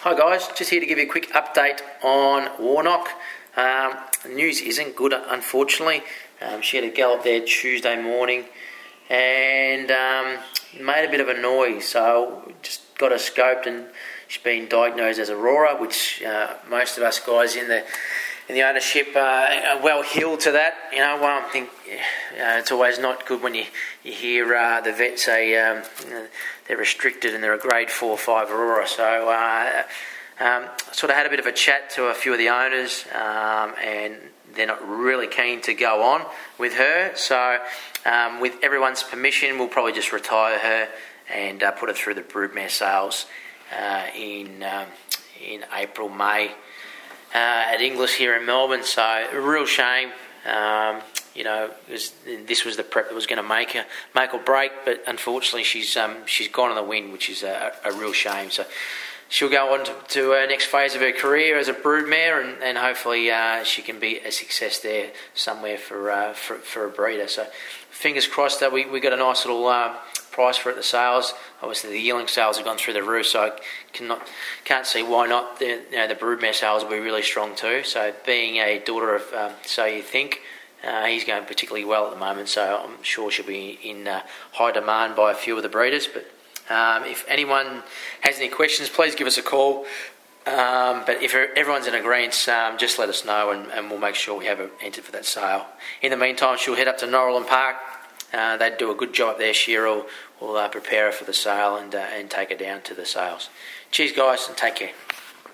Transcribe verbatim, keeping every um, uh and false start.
Hi guys, just here to give you a quick update on Warnock. Um, the news isn't good, unfortunately. Um, she had a gallop there Tuesday morning and um, made a bit of a noise, so just got her scoped and she's been diagnosed as Aurora, which uh, most of us guys in the in the ownership uh, are well heeled to that. You know, well, I think uh, it's always not good when you, you hear uh, the vet say um, they're restricted and they're a grade four or five Aurora. So uh, um, sort of had a bit of a chat to a few of the owners um, and they're not really keen to go on with her. So um, with everyone's permission, we'll probably just retire her and uh, put her through the broodmare sales uh, in um, in April, May. Uh, at Inglis here in Melbourne, so a real shame. Um, you know, it was, this was the prep that was going to make her make or break, but unfortunately, she's um, she's gone on the win, which is a, a real shame. So she'll go on to, to her next phase of her career as a broodmare, and, and hopefully uh, she can be a success there somewhere for uh, for, for a breeder. So fingers crossed that we we got a nice little Uh, price for it, the sales. Obviously the yearling sales have gone through the roof, so I cannot, can't see why not. The, you know, the broodmare sales will be really strong too. So being a daughter of um, So You Think, uh, he's going particularly well at the moment, so I'm sure she'll be in uh, high demand by a few of the breeders. But um, if anyone has any questions, please give us a call. Um, but if everyone's in agreement, um, just let us know and, and we'll make sure we have her entered for that sale. In the meantime, she'll head up to Norrland Park. Uh, they'd do a good job up there. Sheryl will uh, prepare her for the sale and uh, and take her down to the sales. Cheers, guys, and take care.